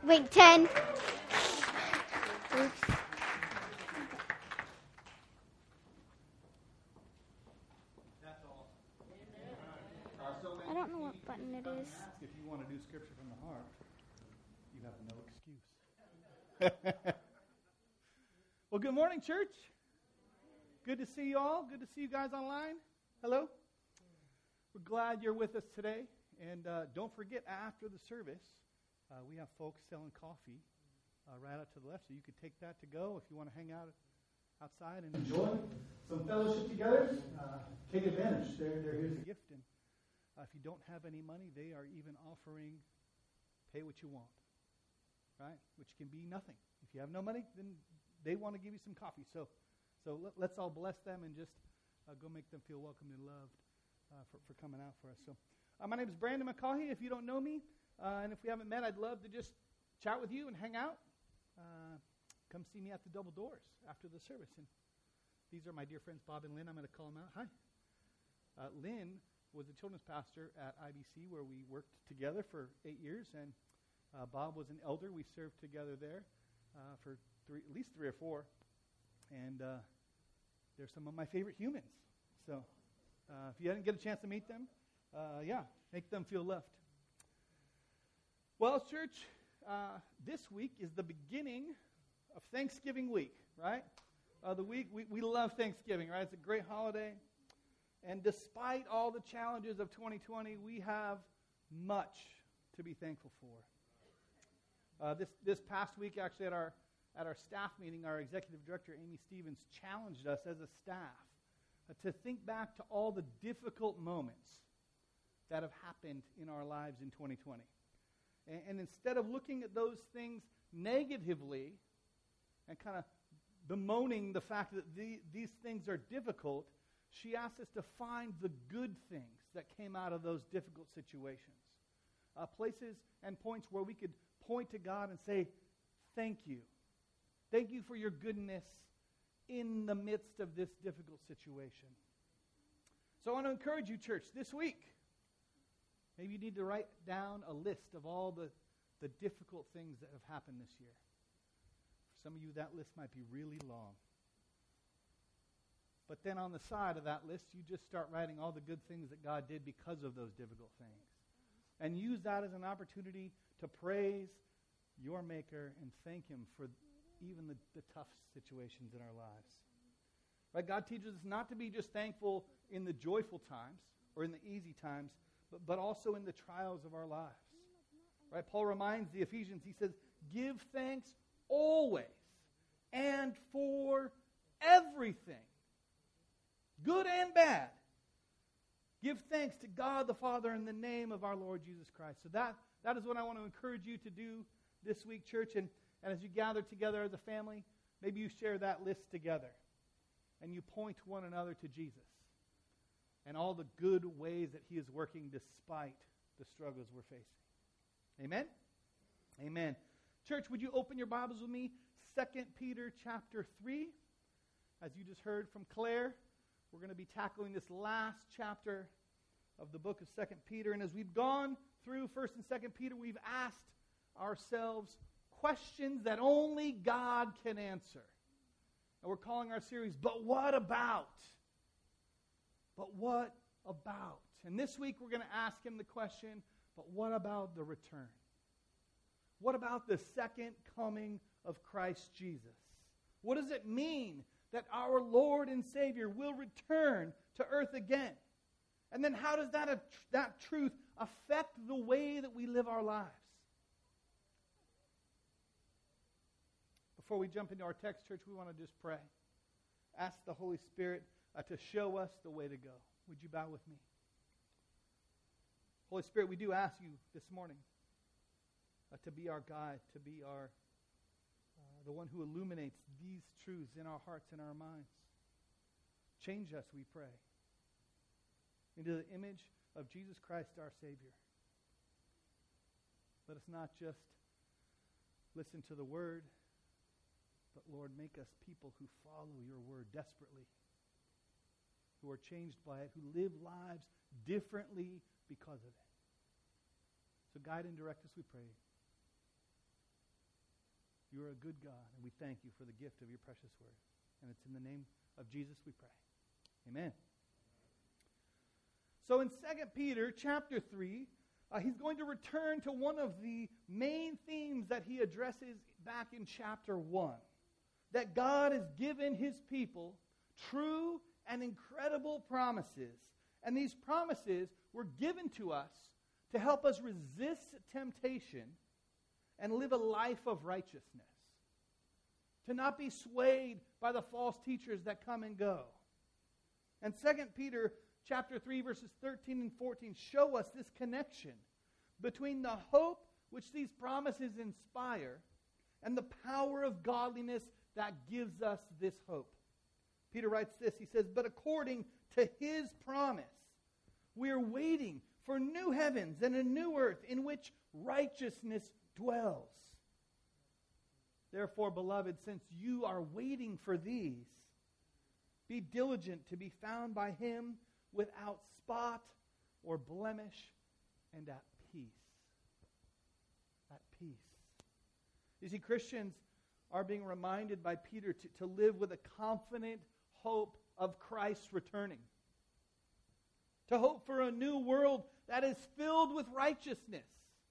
Wait, 10. Oops. I don't know what button it is. If you want to do scripture from the heart, you have no excuse. Well, good morning, church. Good to see you all. Good to see you guys online. Hello. We're glad you're with us today. And don't forget, after the service, we have folks selling coffee right out to the left. So you could take that to go if you want to hang out outside and enjoy some fellowship together. Take advantage. Here's a gift. And if you don't have any money, they are even offering pay what you want, right? Which can be nothing. If you have no money, then they want to give you some coffee. So let's all bless them and just go make them feel welcome and loved for coming out for us. So my name is Brandon McCaughey. If you don't know me, and if we haven't met, I'd love to just chat with you and hang out. Come see me at the Double Doors after the service. And these are my dear friends, Bob and Lynn. I'm going to call them out. Hi. Lynn was a children's pastor at IBC where we worked together for 8 years, and Bob was an elder. We served together there for at least 3 or 4, and they're some of my favorite humans. So if you didn't get a chance to meet them, make them feel loved. Well, church, this week is the beginning of Thanksgiving week, right? The week, we love Thanksgiving, right? It's a great holiday. And despite all the challenges of 2020, we have much to be thankful for. This past week, actually, at our staff meeting, our executive director, Amy Stevens, challenged us as a staff to think back to all the difficult moments that have happened in our lives in 2020. And instead of looking at those things negatively and kind of bemoaning the fact that these things are difficult, she asked us to find the good things that came out of those difficult situations. Places and points where we could point to God and say, thank you. Thank you for your goodness in the midst of this difficult situation. So I want to encourage you, church, this week, maybe you need to write down a list of all the difficult things that have happened this year. For some of you, that list might be really long. But then on the side of that list, you just start writing all the good things that God did because of those difficult things. And use that as an opportunity to praise your Maker and thank Him for even the tough situations in our lives. Right? God teaches us not to be just thankful in the joyful times or in the easy times, but also in the trials of our lives. Right? Paul reminds the Ephesians, he says, give thanks always and for everything. Good and bad. Give thanks to God the Father in the name of our Lord Jesus Christ. So that is what I want to encourage you to do this week, church. And as you gather together as a family, maybe you share that list together. And you point one another to Jesus. And all the good ways that He is working despite the struggles we're facing. Amen? Amen. Church, would you open your Bibles with me? 2 Peter chapter 3. As you just heard from Claire, we're going to be tackling this last chapter of the book of 2 Peter. And as we've gone through 1st and 2nd Peter, we've asked ourselves questions that only God can answer. And we're calling our series, But What About? But what about? And this week we're going to ask Him the question, but what about the return? What about the second coming of Christ Jesus? What does it mean that our Lord and Savior will return to earth again? And then how does that truth affect the way that we live our lives? Before we jump into our text, church, we want to just pray. Ask the Holy Spirit to show us the way to go. Would you bow with me? Holy Spirit, we do ask you this morning to be our guide, to be the one who illuminates these truths in our hearts and our minds. Change us, we pray, into the image of Jesus Christ, our Savior. Let us not just listen to the Word, but Lord, make us people who follow your Word desperately, who are changed by it, who live lives differently because of it. So guide and direct us, we pray. You are a good God, and we thank you for the gift of your precious word. And it's in the name of Jesus we pray. Amen. So in 2 Peter chapter 3, he's going to return to one of the main themes that he addresses back in chapter 1. That God has given his people true and incredible promises. And these promises were given to us to help us resist temptation and live a life of righteousness. To not be swayed by the false teachers that come and go. And 2 Peter chapter 3 verses 13 and 14 show us this connection between the hope which these promises inspire and the power of godliness that gives us this hope. Peter writes this, he says, "But according to his promise, we are waiting for new heavens and a new earth in which righteousness dwells. Therefore, beloved, since you are waiting for these, be diligent to be found by him without spot or blemish and at peace." At peace. You see, Christians are being reminded by Peter to live with a confident hope of Christ's returning. To hope for a new world that is filled with righteousness.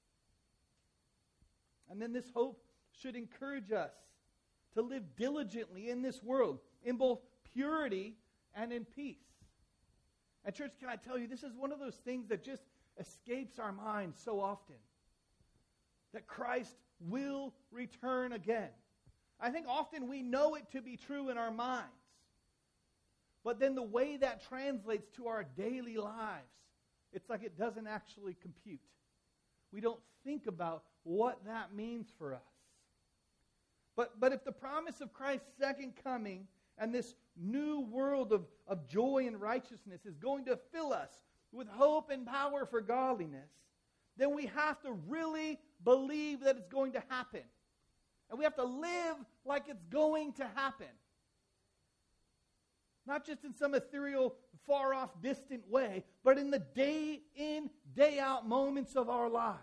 And then this hope should encourage us to live diligently in this world, in both purity and in peace. And church, can I tell you, this is one of those things that just escapes our minds so often. That Christ will return again. I think often we know it to be true in our minds. But then the way that translates to our daily lives, it's like it doesn't actually compute. We don't think about what that means for us. But if the promise of Christ's second coming and this new world of joy and righteousness is going to fill us with hope and power for godliness, then we have to really believe that it's going to happen. And we have to live like it's going to happen. Not just in some ethereal, far-off, distant way, but in the day-in, day-out moments of our lives.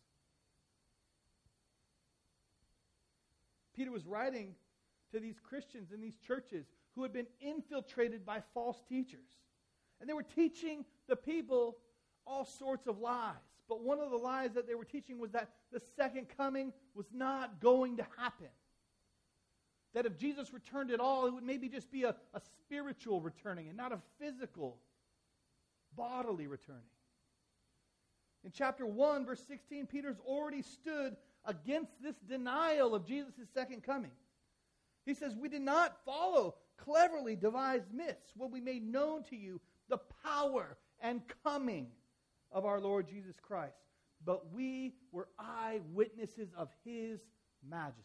Peter was writing to these Christians in these churches who had been infiltrated by false teachers. And they were teaching the people all sorts of lies. But one of the lies that they were teaching was that the second coming was not going to happen. That if Jesus returned at all, it would maybe just be a spiritual returning and not a physical, bodily returning. In chapter 1, verse 16, Peter's already stood against this denial of Jesus' second coming. He says, "We did not follow cleverly devised myths when we made known to you the power and coming of our Lord Jesus Christ, but we were eyewitnesses of his majesty."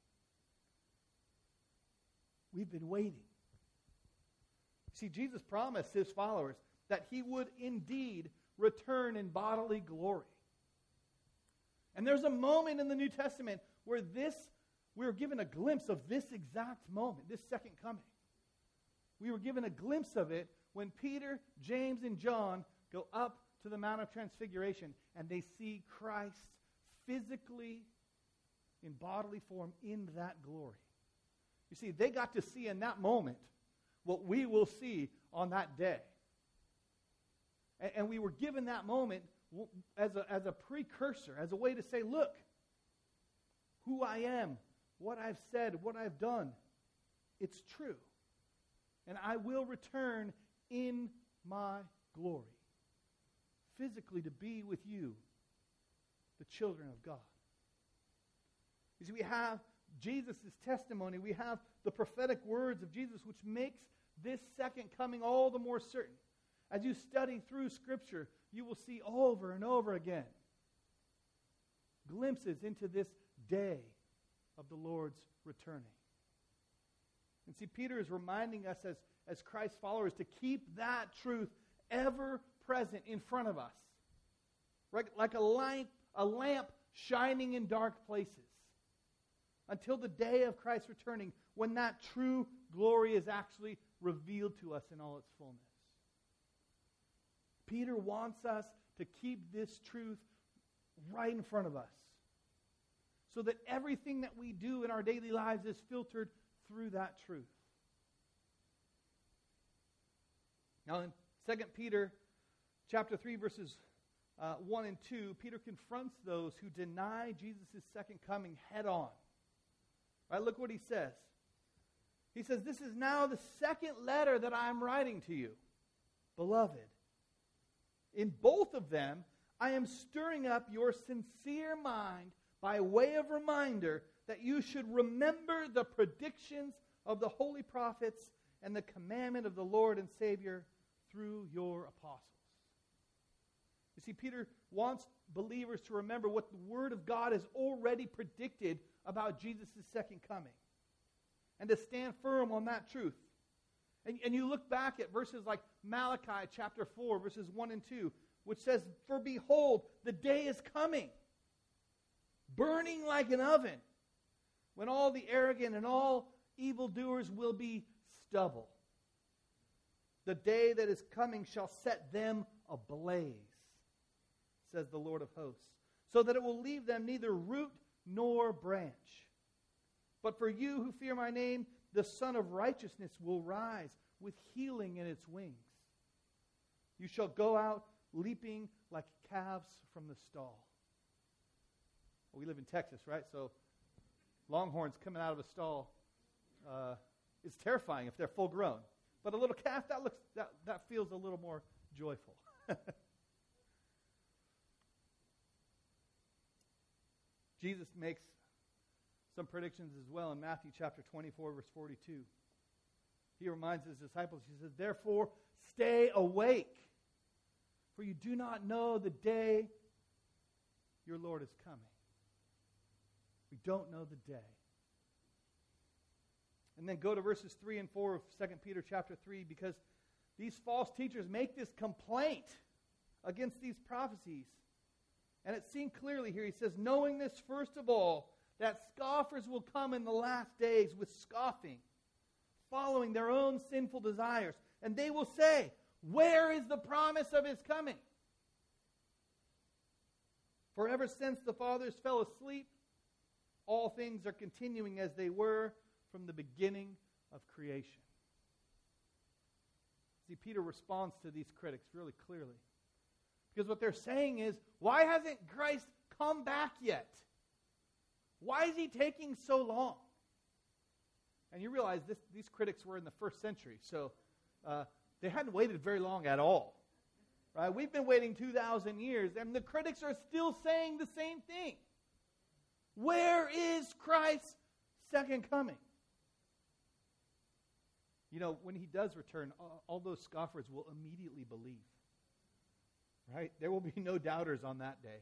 We've been waiting. See, Jesus promised his followers that he would indeed return in bodily glory. And there's a moment in the New Testament where we were given a glimpse of this exact moment, this second coming. We were given a glimpse of it when Peter, James, and John go up to the Mount of Transfiguration and they see Christ physically in bodily form in that glory. You see, they got to see in that moment what we will see on that day. And we were given that moment as a precursor, as a way to say, look, who I am, what I've said, what I've done, it's true. And I will return in my glory, physically to be with you, the children of God. You see, we have Jesus' testimony. We have the prophetic words of Jesus, which makes this second coming all the more certain. As you study through Scripture, you will see over and over again glimpses into this day of the Lord's returning. And see, Peter is reminding us as Christ's followers to keep that truth ever present in front of us. Right? Like a lamp shining in dark places. Until the day of Christ's returning, when that true glory is actually revealed to us in all its fullness. Peter wants us to keep this truth right in front of us. so that everything that we do in our daily lives is filtered through that truth. Now in 2 Peter chapter 3, verses 1 and 2, Peter confronts those who deny Jesus' second coming head on. Right, look what he says. He says, "This is now the second letter that I am writing to you, beloved. In both of them, I am stirring up your sincere mind by way of reminder that you should remember the predictions of the holy prophets and the commandment of the Lord and Savior through your apostles." You see, Peter wants believers to remember what the Word of God has already predicted about Jesus' second coming, and to stand firm on that truth. And you look back at verses like Malachi chapter 4, verses 1 and 2, which says, "For behold, the day is coming, burning like an oven, when all the arrogant and all evildoers will be stubble. The day that is coming shall set them ablaze, says the Lord of hosts, so that it will leave them neither root nor branch. But for you who fear my name, the Son of Righteousness will rise with healing in its wings. You shall go out leaping like calves from the stall." Well, we live in Texas, right? So longhorns coming out of a stall is terrifying if they're full grown. But a little calf, that feels a little more joyful. Jesus makes some predictions as well in Matthew chapter 24, verse 42. He reminds his disciples, he says, "Therefore, stay awake, for you do not know the day your Lord is coming." We don't know the day. And then go to verses 3 and 4 of 2 Peter chapter 3, because these false teachers make this complaint against these prophecies. And it's seen clearly here. He says, "Knowing this, first of all, that scoffers will come in the last days with scoffing, following their own sinful desires. And they will say, 'Where is the promise of his coming?' For ever since the fathers fell asleep, all things are continuing as they were from the beginning of creation." See, Peter responds to these critics really clearly. Because what they're saying is, why hasn't Christ come back yet? Why is he taking so long? And you realize these critics were in the first century, so they hadn't waited very long at all. Right? We've been waiting 2,000 years, and the critics are still saying the same thing. Where is Christ's second coming? You know, when he does return, all those scoffers will immediately believe. Right? There will be no doubters on that day.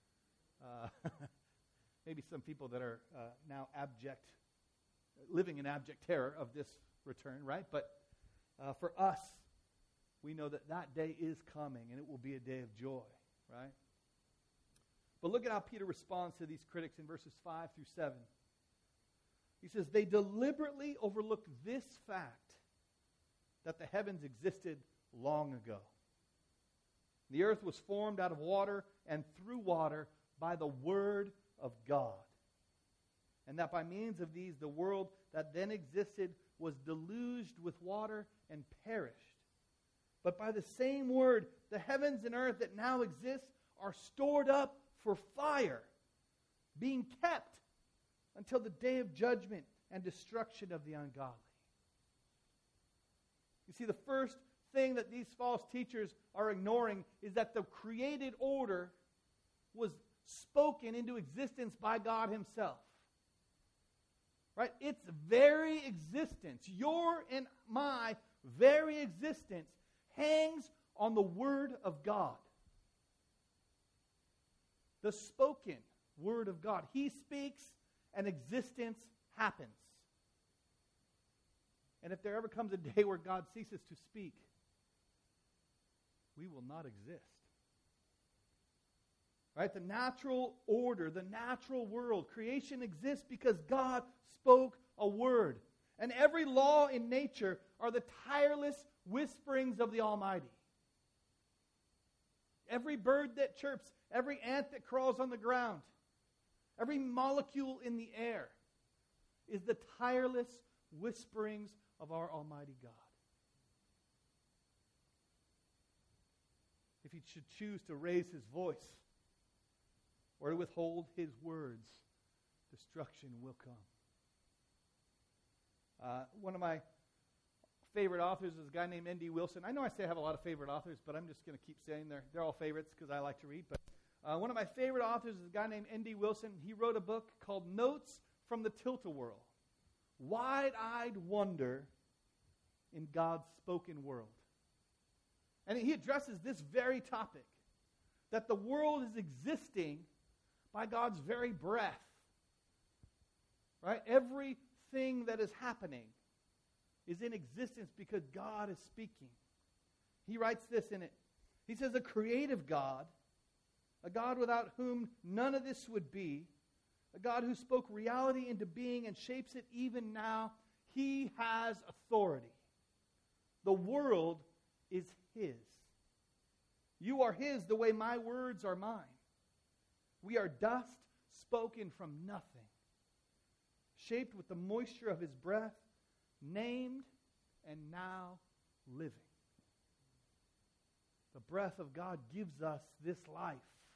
Maybe some people that are now living in abject terror of this return, right? But for us, we know that that day is coming, and it will be a day of joy, right? But look at how Peter responds to these critics in verses 5 through 7. He says, "They deliberately overlook this fact, that the heavens existed long ago. The earth was formed out of water and through water by the word of God. And that by means of these, the world that then existed was deluged with water and perished. But by the same word, the heavens and earth that now exist are stored up for fire, being kept until the day of judgment and destruction of the ungodly." You see, the first thing that these false teachers are ignoring is that the created order was spoken into existence by God himself. Right? Its very existence, your and my very existence, hangs on the Word of God. The spoken Word of God. He speaks and existence happens. And if there ever comes a day where God ceases to speak, we will not exist. Right? The natural order, the natural world, creation exists because God spoke a word. And every law in nature are the tireless whisperings of the Almighty. Every bird that chirps, every ant that crawls on the ground, every molecule in the air is the tireless whisperings of our Almighty God. If he should choose to raise his voice or to withhold his words, destruction will come. One of my favorite authors is a guy named N.D. Wilson. I know I say I have a lot of favorite authors, but I'm just going to keep saying they're all favorites because I like to read. But one of my favorite authors is a guy named N.D. Wilson. He wrote a book called Notes from the Tilt-A-Whirl. Wide-eyed wonder in God's spoken world. And he addresses this very topic, that the world is existing by God's very breath. Right? Everything that is happening is in existence because God is speaking. He writes this in it. He says, a creative God, a God without whom none of this would be, a God who spoke reality into being and shapes it even now, he has authority. The world is his. You are his the way my words are mine. We are dust spoken from nothing, shaped with the moisture of his breath, named and now living. The breath of God gives us this life.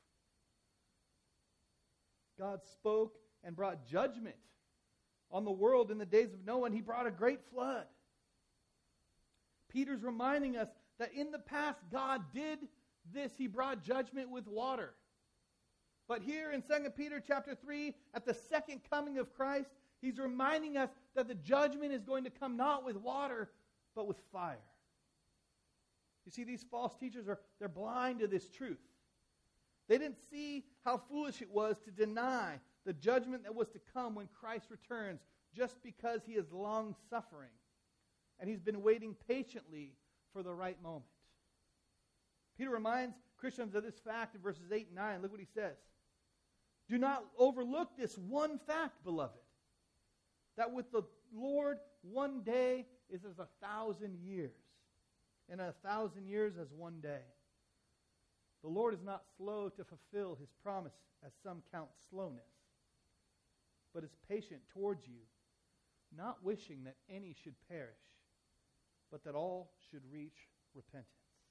God spoke and brought judgment on the world in the days of Noah, and he brought a great flood. Peter's reminding us that in the past God did this. He brought judgment with water. But here in 2 Peter chapter 3, at the second coming of Christ, he's reminding us that the judgment is going to come not with water, but with fire. You see, these false teachers they're blind to this truth. They didn't see how foolish it was to deny the judgment that was to come when Christ returns, just because he is long-suffering. And he's been waiting patiently for the right moment. Peter reminds Christians of this fact in verses 8 and 9. Look what he says. Do not overlook this one fact, beloved, that with the Lord 1 day is as 1,000 years, and 1,000 years as 1 day. The Lord is not slow to fulfill his promise, as some count slowness, but is patient towards you, not wishing that any should perish, but that all should reach repentance.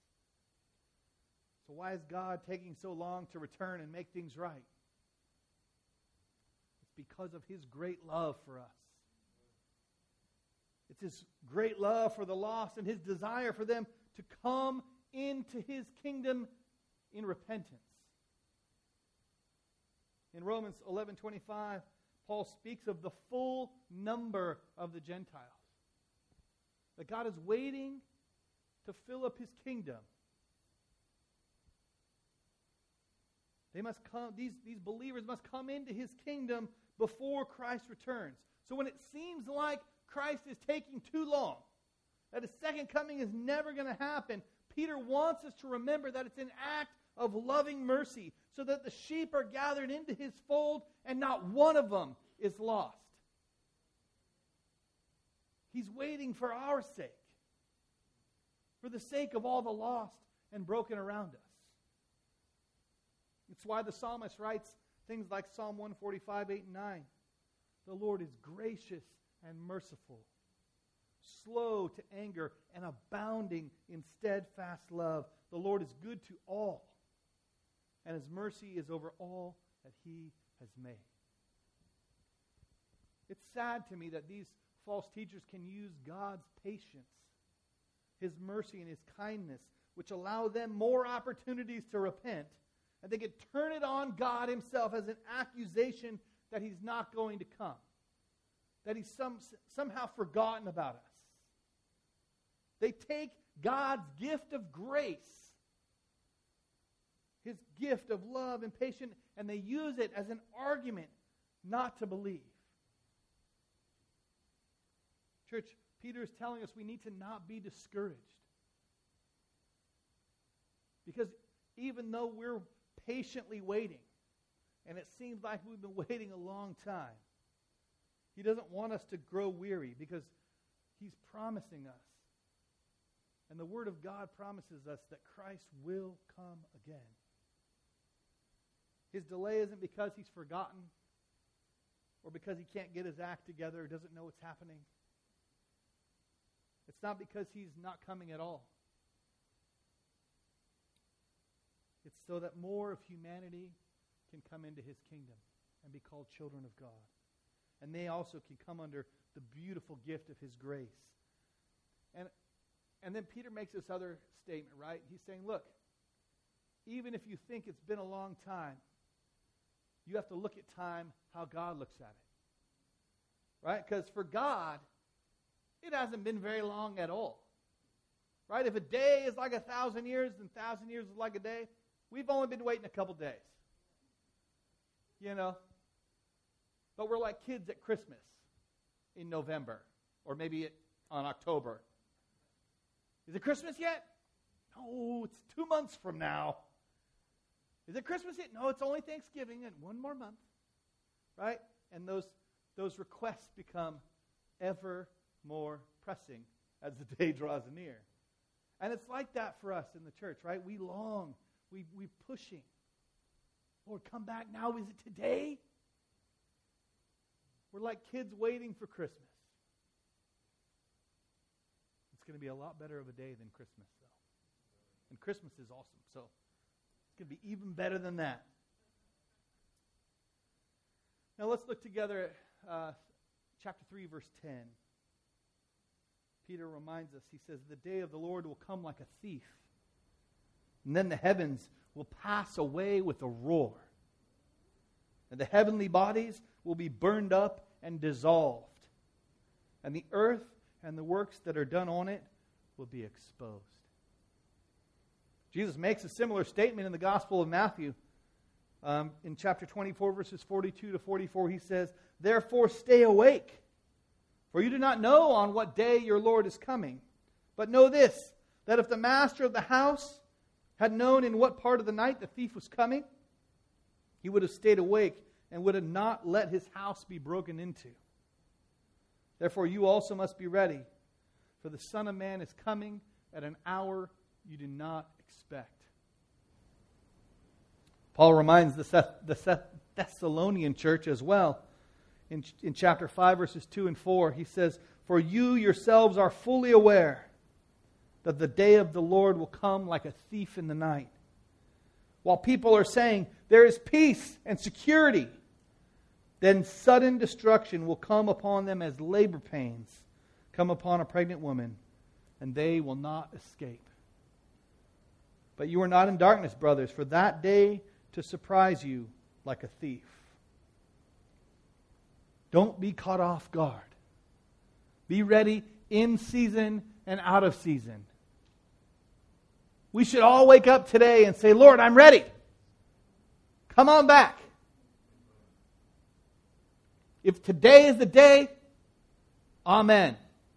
So why is God taking so long to return and make things right? It's because of his great love for us. It's his great love for the lost and his desire for them to come into his kingdom in repentance. In Romans 11:25, Paul speaks of the full number of the Gentiles. That God is waiting to fill up his kingdom. They must come, these believers must come into his kingdom before Christ returns. So when it seems like Christ is taking too long, that his second coming is never going to happen, Peter wants us to remember that it's an act of loving mercy, so that the sheep are gathered into his fold and not one of them is lost. He's waiting for our sake, for the sake of all the lost and broken around us. It's why the psalmist writes things like Psalm 145, 8 and 9. The Lord is gracious and merciful, slow to anger and abounding in steadfast love. The Lord is good to all, and his mercy is over all that he has made. It's sad to me that these false teachers can use God's patience, his mercy, and his kindness, which allow them more opportunities to repent, and they could turn it on God himself as an accusation that he's not going to come, that he's somehow forgotten about us. They take God's gift of grace, his gift of love and patience, and they use it as an argument not to believe. Church, Peter is telling us we need to not be discouraged. Because even though we're patiently waiting, and it seems like we've been waiting a long time, he doesn't want us to grow weary, because he's promising us. And the Word of God promises us that Christ will come again. His delay isn't because he's forgotten or because he can't get his act together or doesn't know what's happening. It's not because he's not coming at all. It's so that more of humanity can come into his kingdom and be called children of God. And they also can come under the beautiful gift of his grace. And then Peter makes this other statement, right? He's saying, look, even if you think it's been a long time, you have to look at time how God looks at it. Right? Because for God, it hasn't been very long at all. Right? If a day is like 1,000 years, then 1,000 years is like a day. We've only been waiting a couple days. You know? But we're like kids at Christmas in November. Or maybe on October. Is it Christmas yet? No, it's 2 months from now. Is it Christmas yet? No, it's only Thanksgiving and 1 more month. Right? And those requests become ever more pressing as the day draws near. And it's like that for us in the church, right? We long, we pushing. Lord, come back now. Is it today? We're like kids waiting for Christmas. It's going to be a lot better of a day than Christmas, though. And Christmas is awesome, so it's going to be even better than that. Now let's look together at chapter 3, verse 10. Peter reminds us, he says, the day of the Lord will come like a thief, and then the heavens will pass away with a roar, and the heavenly bodies will be burned up and dissolved, and the earth and the works that are done on it will be exposed. Jesus makes a similar statement in the Gospel of Matthew. In chapter 24, verses 42 to 44, he says, therefore stay awake, for you do not know on what day your Lord is coming. But know this, that if the master of the house had known in what part of the night the thief was coming, he would have stayed awake and would have not let his house be broken into. Therefore you also must be ready, for the Son of Man is coming at an hour you do not expect. Paul reminds the Thessalonian church as well. In chapter 5, verses 2 and 4, he says, for you yourselves are fully aware that the day of the Lord will come like a thief in the night. While people are saying, there is peace and security, then sudden destruction will come upon them as labor pains come upon a pregnant woman, and they will not escape. But you are not in darkness, brothers, for that day to surprise you like a thief. Don't be caught off guard. Be ready in season and out of season. We should all wake up today and say, Lord, I'm ready. Come on back. If today is the day, amen.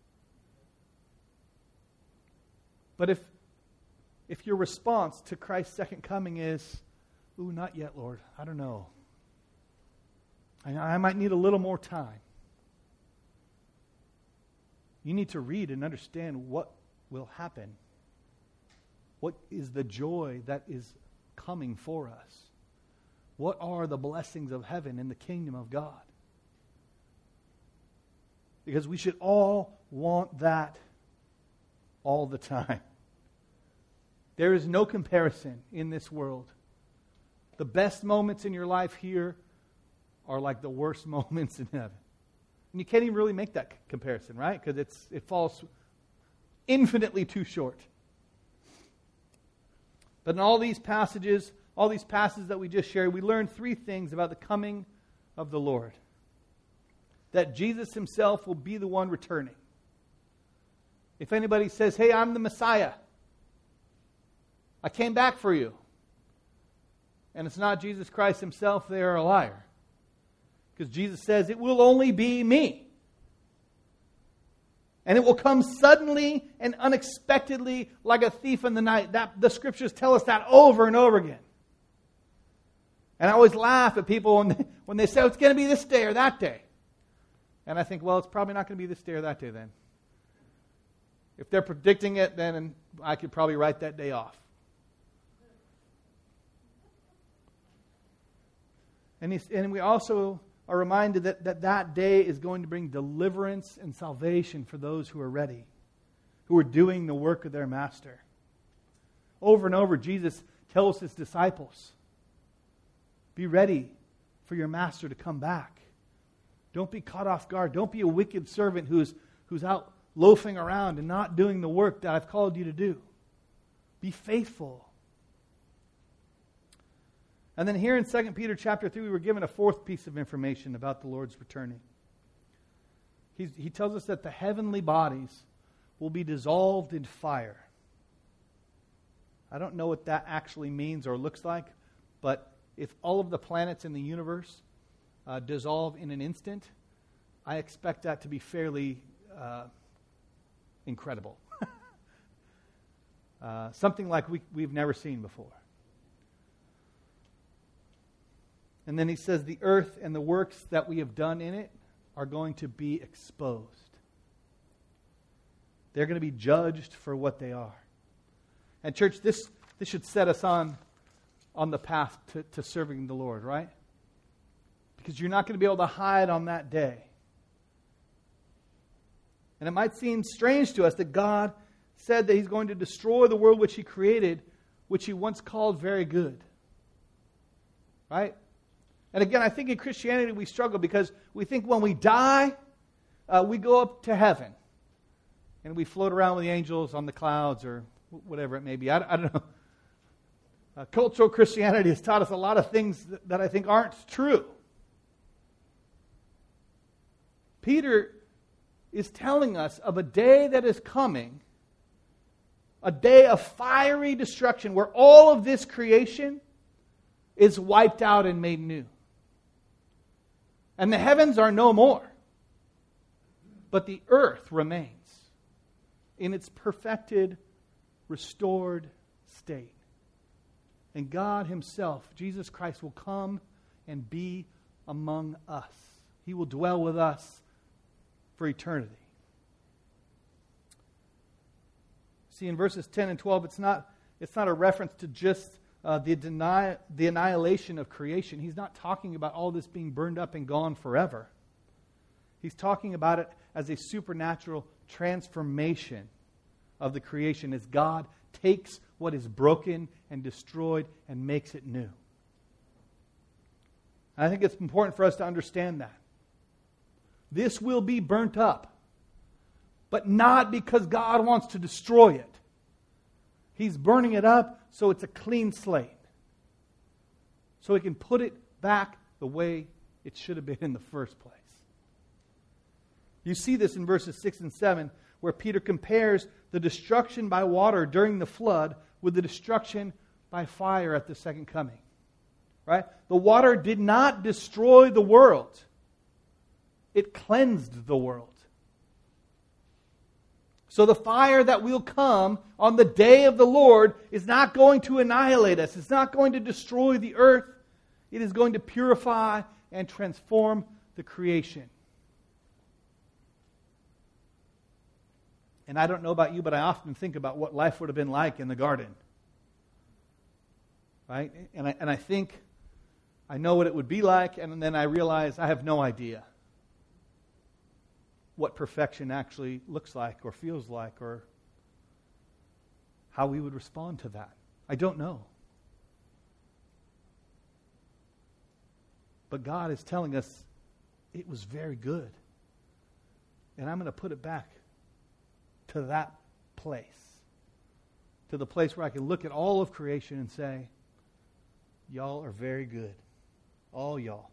But if your response to Christ's second coming is, ooh, not yet, Lord, I don't know. I might need a little more time. You need to read and understand what will happen. What is the joy that is coming for us? What are the blessings of heaven in the kingdom of God? Because we should all want that all the time. There is no comparison in this world. The best moments in your life here are like the worst moments in heaven. And you can't even really make that comparison, right? Because it falls infinitely too short. But in all these passages that we just shared, we learned three things about the coming of the Lord. That Jesus himself will be the one returning. If anybody says, hey, I'm the Messiah, I came back for you, and it's not Jesus Christ himself, they are a liar. Because Jesus says, it will only be me. And it will come suddenly and unexpectedly like a thief in the night. The scriptures tell us that over and over again. And I always laugh at people when they say, oh, it's going to be this day or that day. And I think, well, it's probably not going to be this day or that day then. If they're predicting it, then I could probably write that day off. And we also are reminded that day is going to bring deliverance and salvation for those who are ready, who are doing the work of their master. Over and over, Jesus tells his disciples, be ready for your master to come back. Don't be caught off guard. Don't be a wicked servant who's out loafing around and not doing the work that I've called you to do. Be faithful. And then here in 2 Peter chapter 3, we were given a fourth piece of information about the Lord's returning. He tells us that the heavenly bodies will be dissolved in fire. I don't know what that actually means or looks like, but if all of the planets in the universe dissolve in an instant, I expect that to be fairly incredible. Something like we've never seen before. And then he says the earth and the works that we have done in it are going to be exposed. They're going to be judged for what they are. And church, this should set us on the path to serving the Lord, right? Because you're not going to be able to hide on that day. And it might seem strange to us that God said that He's going to destroy the world which He created, which He once called very good. Right? And again, I think in Christianity we struggle because we think when we die, we go up to heaven. And we float around with the angels on the clouds or whatever it may be. I don't know. Cultural Christianity has taught us a lot of things that I think aren't true. Peter is telling us of a day that is coming, a day of fiery destruction where all of this creation is wiped out and made new. And the heavens are no more, but the earth remains in its perfected, restored state. And God Himself, Jesus Christ, will come and be among us. He will dwell with us for eternity. See, in verses 10 and 12, it's not a reference to just the annihilation of creation. He's not talking about all this being burned up and gone forever. He's talking about it as a supernatural transformation of the creation as God takes what is broken and destroyed and makes it new. And I think it's important for us to understand that. This will be burnt up, but not because God wants to destroy it. He's burning it up so it's a clean slate, so He can put it back the way it should have been in the first place. You see this in verses 6 and 7, where Peter compares the destruction by water during the flood with the destruction by fire at the second coming. Right? The water did not destroy the world. It cleansed the world. So the fire that will come on the day of the Lord is not going to annihilate us. It's not going to destroy the earth. It is going to purify and transform the creation. And I don't know about you, but I often think about what life would have been like in the garden. Right? And I think I know what it would be like, and then I realize I have no idea what perfection actually looks like or feels like or how we would respond to that. I don't know. But God is telling us it was very good. And I'm going to put it back to that place. To the place where I can look at all of creation and say, y'all are very good. All y'all.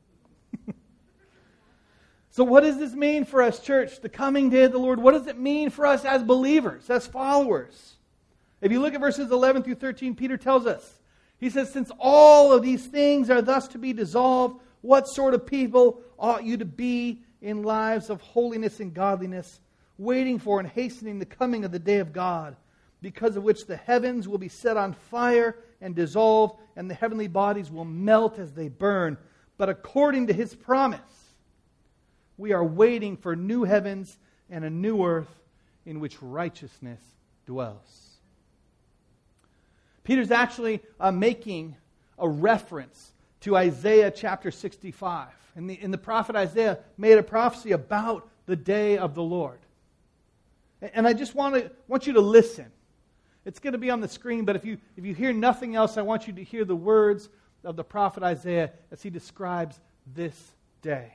So what does this mean for us, church? The coming day of the Lord. What does it mean for us as believers, as followers? If you look at verses 11 through 13, Peter tells us. He says, since all of these things are thus to be dissolved, what sort of people ought you to be in lives of holiness and godliness, waiting for and hastening the coming of the day of God, because of which the heavens will be set on fire and dissolved, and the heavenly bodies will melt as they burn. But according to His promise, we are waiting for new heavens and a new earth in which righteousness dwells. Peter's actually making a reference to Isaiah chapter 65. And the prophet Isaiah made a prophecy about the day of the Lord. And I just want you to listen. It's going to be on the screen, but if you hear nothing else, I want you to hear the words of the prophet Isaiah as he describes this day.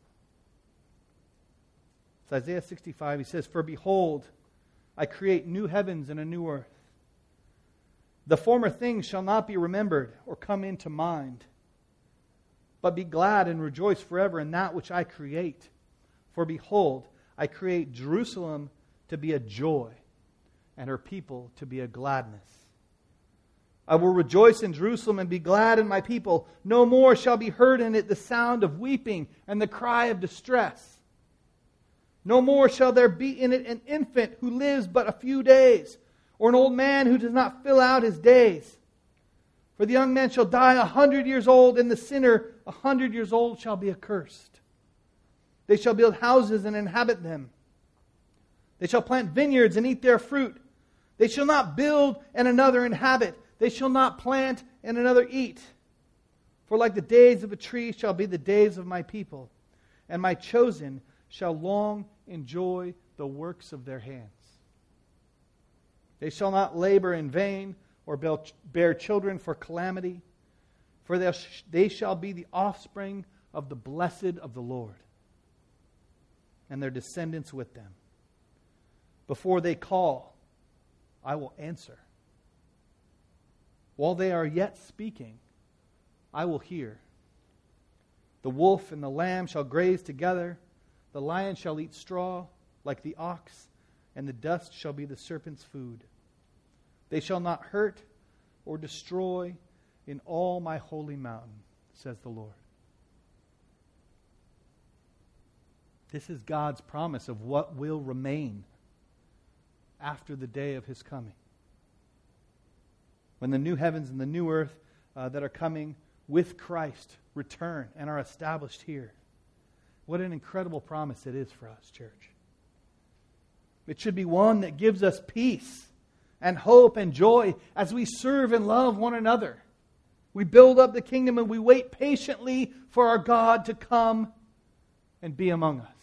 It's Isaiah 65. He says, "For behold, I create new heavens and a new earth. The former things shall not be remembered or come into mind. But be glad and rejoice forever in that which I create. For behold, I create Jerusalem to be a joy, and her people to be a gladness. I will rejoice in Jerusalem and be glad in my people. No more shall be heard in it the sound of weeping and the cry of distress. No more shall there be in it an infant who lives but a few days, or an old man who does not fill out his days. For the young man shall die 100 years old, and the sinner 100 years old shall be accursed. They shall build houses and inhabit them. They shall plant vineyards and eat their fruit. They shall not build and another inhabit. They shall not plant and another eat. For like the days of a tree shall be the days of my people, and my chosen shall long enjoy the works of their hands. They shall not labor in vain, or bear children for calamity, for they shall be the offspring of the blessed of the Lord, and their descendants with them. Before they call, I will answer. While they are yet speaking, I will hear. The wolf and the lamb shall graze together. The lion shall eat straw like the ox, and the dust shall be the serpent's food. They shall not hurt or destroy in all my holy mountain, says the Lord. This is God's promise of what will remain after the day of His coming. When the new heavens and the new earth that are coming with Christ return and are established here. What an incredible promise it is for us, church. It should be one that gives us peace and hope and joy as we serve and love one another. We build up the kingdom and we wait patiently for our God to come and be among us.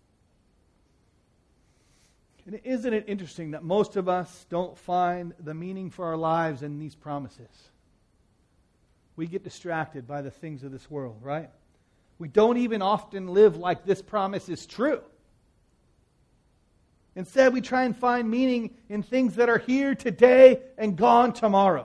And isn't it interesting that most of us don't find the meaning for our lives in these promises? We get distracted by the things of this world, right? We don't even often live like this promise is true. Instead, we try and find meaning in things that are here today and gone tomorrow.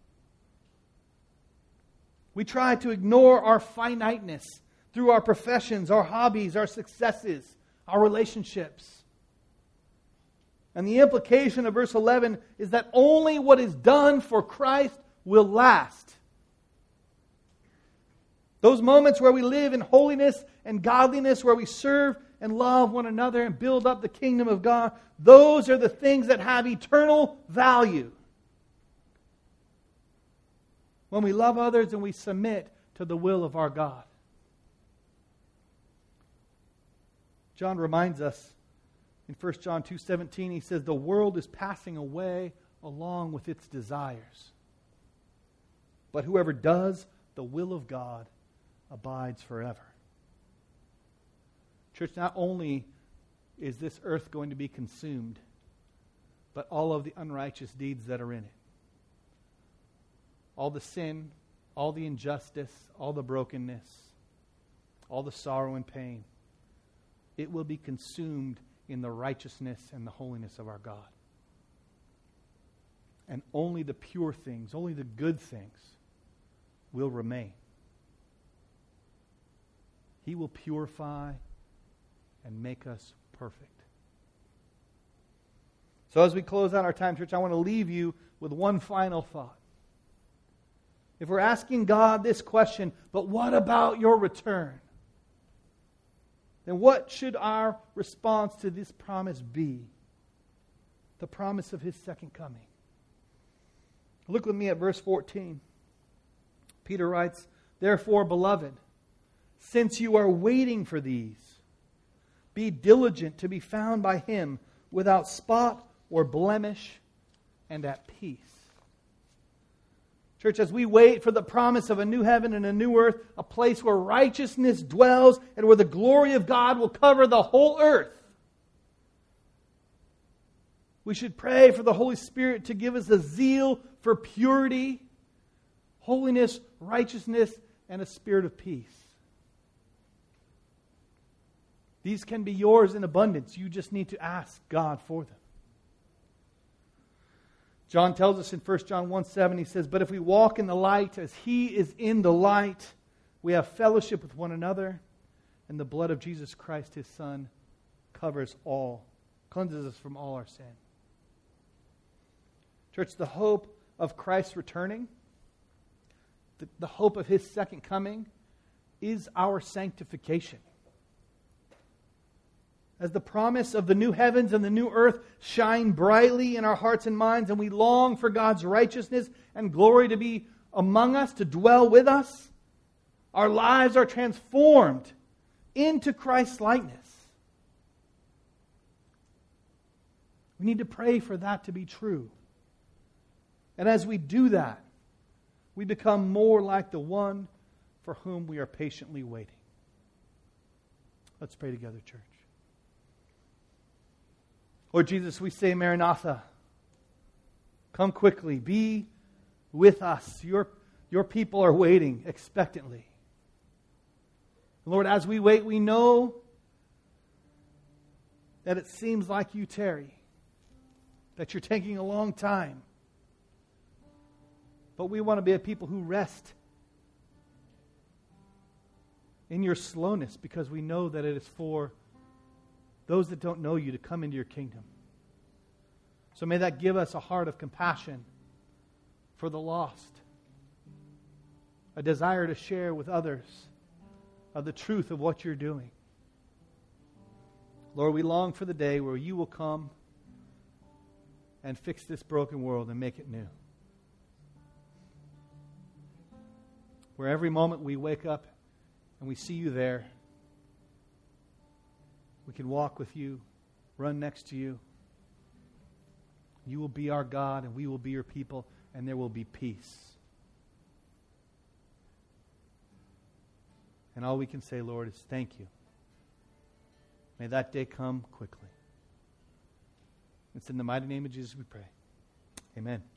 We try to ignore our finiteness through our professions, our hobbies, our successes, our relationships. And the implication of verse 11 is that only what is done for Christ will last. Those moments where we live in holiness and godliness, where we serve and love one another and build up the kingdom of God, those are the things that have eternal value. When we love others and we submit to the will of our God. John reminds us in 1 John 2:17, he says, the world is passing away along with its desires. But whoever does the will of God abides forever. Church, not only is this earth going to be consumed, but all of the unrighteous deeds that are in it. All the sin, all the injustice, all the brokenness, all the sorrow and pain. It will be consumed in the righteousness and the holiness of our God. And only the pure things, only the good things will remain. He will purify and make us perfect. So as we close out our time, church, I want to leave you with one final thought. If we're asking God this question, but what about your return? Then what should our response to this promise be? The promise of His second coming. Look with me at verse 14. Peter writes, therefore, beloved, since you are waiting for these, be diligent to be found by Him without spot or blemish and at peace. Church, as we wait for the promise of a new heaven and a new earth, a place where righteousness dwells and where the glory of God will cover the whole earth, we should pray for the Holy Spirit to give us a zeal for purity, holiness, righteousness, and a spirit of peace. These can be yours in abundance. You just need to ask God for them. John tells us in 1 John 1:7, he says, "But if we walk in the light as He is in the light, we have fellowship with one another, and the blood of Jesus Christ, His Son, covers all, cleanses us from all our sin." Church, the hope of Christ returning, the hope of His second coming, is our sanctification. As the promise of the new heavens and the new earth shine brightly in our hearts and minds, and we long for God's righteousness and glory to be among us, to dwell with us, our lives are transformed into Christ's likeness. We need to pray for that to be true. And as we do that, we become more like the one for whom we are patiently waiting. Let's pray together, church. Lord Jesus, we say, Maranatha, come quickly, be with us. Your people are waiting expectantly. Lord, as we wait, we know that it seems like you tarry, that you're taking a long time. But we want to be a people who rest in your slowness, because we know that it is for those that don't know you to come into your kingdom. So may that give us a heart of compassion for the lost, a desire to share with others of the truth of what you're doing. Lord, we long for the day where you will come and fix this broken world and make it new. Where every moment we wake up and we see you there, we can walk with you, run next to you. You will be our God, and we will be your people, and there will be peace. And all we can say, Lord, is thank you. May that day come quickly. It's in the mighty name of Jesus we pray. Amen.